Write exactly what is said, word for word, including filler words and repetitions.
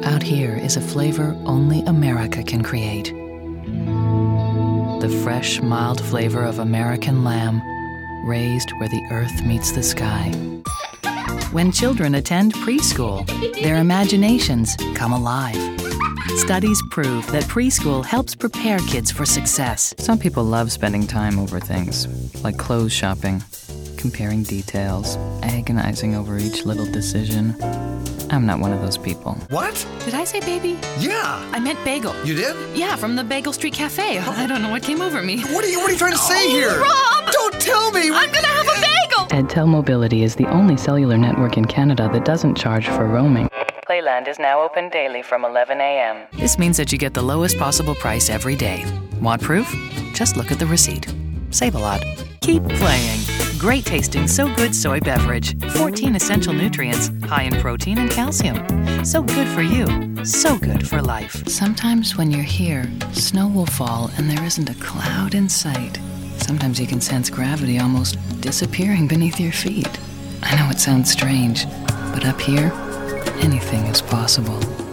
Out here is a flavor only America can create. The fresh, mild flavor of American lamb, raised where the earth meets the sky. When children attend preschool, their imaginations come alive. Studies prove that preschool helps prepare kids for success. Some people love spending time over things, like clothes shopping, comparing details, agonizing over each little decision. I'm not one of those people. What? Did I say baby? Yeah. I meant bagel. You did? Yeah, from the Bagel Street Cafe. Oh. I don't know what came over me. What are you, what are you trying to say here? Oh, Rob! Don't tell me! I'm gonna have a bagel! EdTel Mobility is the only cellular network in Canada that doesn't charge for roaming. Playland is now open daily from eleven a.m. This means that you get the lowest possible price every day. Want proof? Just look at the receipt. Save a lot. Keep playing. Great tasting So Good soy beverage. fourteen essential nutrients, high in protein and calcium. So good for you. So good for life. Sometimes when you're here, snow will fall and there isn't a cloud in sight. Sometimes you can sense gravity almost disappearing beneath your feet. I know it sounds strange, but up here, anything is possible.